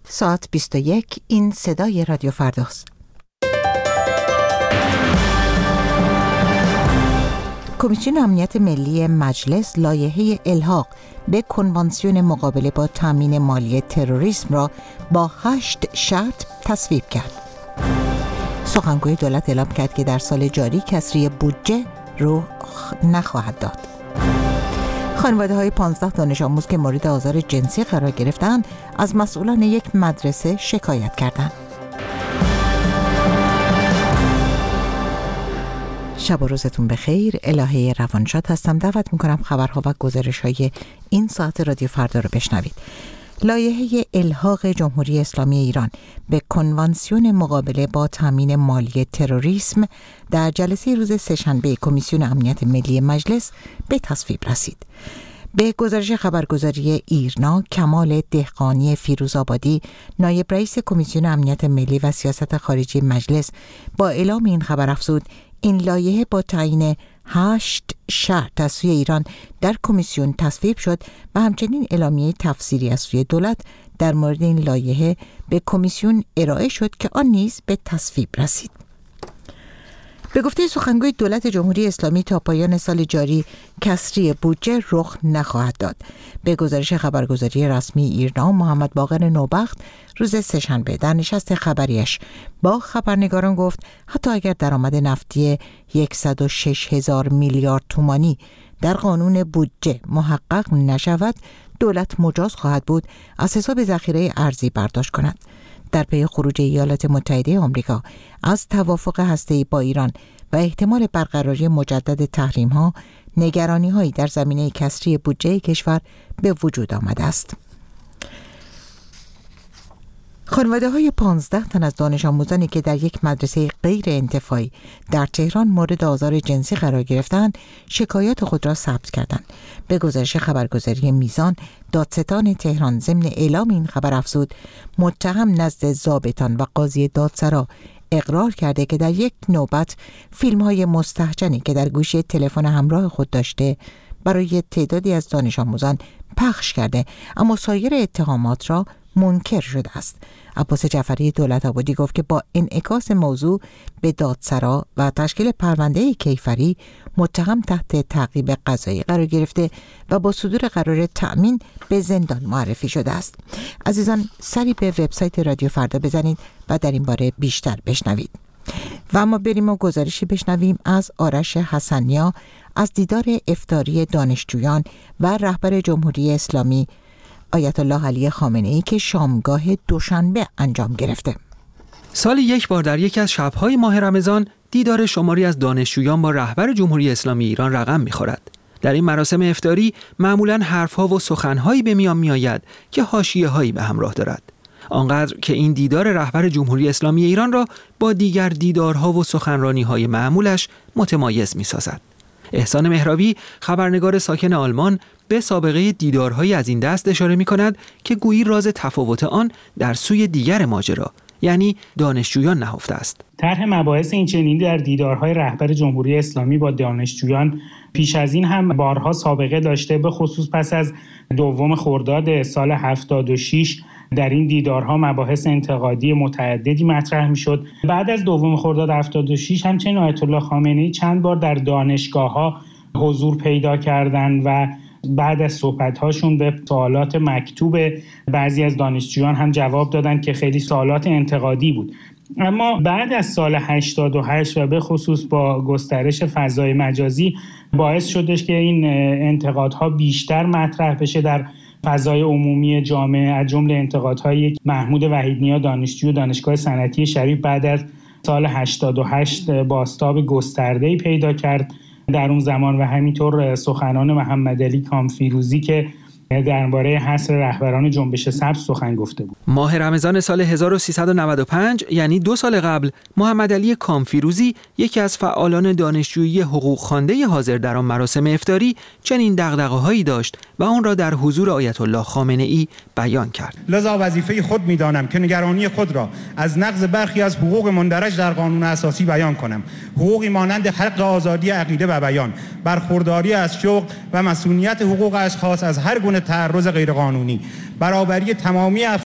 ساعت 21. این صدای رادیو فرداست. کمیسیون امنیت ملی مجلس لایحه الحاق به کنوانسیون مقابله با تامین مالی تروریسم را با 8 شرط تصویب کرد. سخنگوی دولت اعلام کرد که در سال جاری کسری بودجه رخ نخواهد داد. خانواده‌های 15 دانش آموز که مورد آزار جنسی قرار گرفتند از مسئولان یک مدرسه شکایت کردند. شب و روزتون بخیر. الهه روانشاد هستم. دعوت میکنم خبرها و گزارش‌های این ساعت رادیو فردا رو بشنوید. لایحه الحاق جمهوری اسلامی ایران به کنوانسیون مقابله با تامین مالی تروریسم در جلسه روز سه‌شنبه کمیسیون امنیت ملی مجلس به تصویب رسید. به گزارش خبرگزاری ایرنا، کمال دهقانی فیروزآبادی، نایب رئیس کمیسیون امنیت ملی و سیاست خارجی مجلس، با اعلام این خبر افزود این لایحه با تعیین 8 شرط از سوی ایران در کمیسیون تصویب شد و همچنین اعلامیه تفسیری از سوی دولت در مورد این لایحه به کمیسیون ارائه شد که آن نیز به تصویب رسید. به گفته سخنگوی دولت جمهوری اسلامی تا پایان سال جاری کسری بودجه رخ نخواهد داد. به گزارش خبرگزاری رسمی ایرنا، محمد باقر نوبخت روز سه‌شنبه در نشست خبریش با خبرنگاران گفت حتی اگر درآمد نفتی 106,000 میلیارد تومانی در قانون بودجه محقق نشود، دولت مجاز خواهد بود از حساب ذخیره ارزی برداشت کند. در پی خروج ایالات متحده آمریکا از توافق هسته‌ای با ایران و احتمال برقراری مجدد تحریم‌ها، نگرانی‌هایی در زمینه کسری بودجه کشور به وجود آمده است. خانواده‌های 15 تن از دانش آموزانی که در یک مدرسه غیر انتفاعی در تهران مورد آزار جنسی قرار گرفتند، شکایات خود را ثبت کردند. به گزارش خبرگزاری میزان، دادستان تهران ضمن اعلام این خبر افزود متهم نزد ضابطان و قاضی دادسرا اقرار کرده که در یک نوبت فیلم‌های مستهجنی که در گوشی تلفن همراه خود داشته برای تعدادی از دانش آموزان پخش کرده، اما سایر اتهامات را منکر شده است. عباس جعفری دولت‌آبادی گفت که با انعکاس موضوع به دادسرا و تشکیل پرونده کیفری، متهم تحت تعقیب قضایی قرار گرفته و با صدور قرار تأمین به زندان معرفی شده است. عزیزان، سری به وبسایت رادیو فردا بزنید و در این باره بیشتر بشنوید. و اما بریم و گزارشی بشنویم از آرش حسنیا از دیدار افطاری دانشجویان و رهبر جمهوری اسلامی آیت الله علی خامنه‌ای که شامگاه دوشنبه انجام گرفته. سالی یک بار در یکی از شب‌های ماه رمضان دیدار شماری از دانشجویان با رهبر جمهوری اسلامی ایران رقم می‌خورد. در این مراسم افطاری معمولاً حرف‌ها و سخن‌هایی به میان می‌آید که حاشیه‌هایی به همراه دارد. آنقدر که این دیدار رهبر جمهوری اسلامی ایران را با دیگر دیدارها و سخنرانی‌های معمولش متمایز می‌سازد. احسان مهرابی، خبرنگار ساکن آلمان، به سابقه دیدارهای از این دست اشاره می‌کند که گویی راز تفاوت آن در سوی دیگر ماجرا، یعنی دانشجویان نهفته است. طرح مباحث این چنینی در دیدارهای رهبر جمهوری اسلامی با دانشجویان پیش از این هم بارها سابقه داشته، به خصوص پس از 2 خرداد سال 76 در این دیدارها مباحث انتقادی متعددی مطرح می‌شد. بعد از 2 خرداد 76 همچنین آیت الله خامنه‌ای چند بار در دانشگاه‌ها حضور پیدا کردند و بعد از صحبت‌هاشون به سوالات مکتوب بعضی از دانشجویان هم جواب دادن که خیلی سوالات انتقادی بود. اما بعد از سال 88 و به خصوص با گسترش فضای مجازی باعث شدش که این انتقادها بیشتر مطرح بشه در فضای عمومی جامعه، از جمله انتقادهای محمود وحیدنیا دانشجوی دانشگاه صنعتی شریف بعد از سال 88 بازتاب گسترده‌ای پیدا کرد در اون زمان، و همینطور سخنان محمدعلی کامفیروزی که درباره حصر رهبران جنبش سبز سخن گفته بود. ماه رمضان سال 1395 یعنی 2 سال قبل، محمدعلی کامفیروزی، یکی از فعالان دانشجویی حقوق خوانده حاضر در آن مراسم افطاری، چنین دغدغه‌هایی داشت و آن را در حضور آیت الله خامنه‌ای بیان کرد. لذا وظیفه خود می‌دانم که نگرانی خود را از نقض برخی از حقوق مندرج در قانون اساسی بیان کنم. حقوقی مانند حق آزادی عقیده و بیان، برخورداری از شغل و مسئولیت حقوق اشخاص از هر گونه تعرض غیرقانونی، برابری تمامی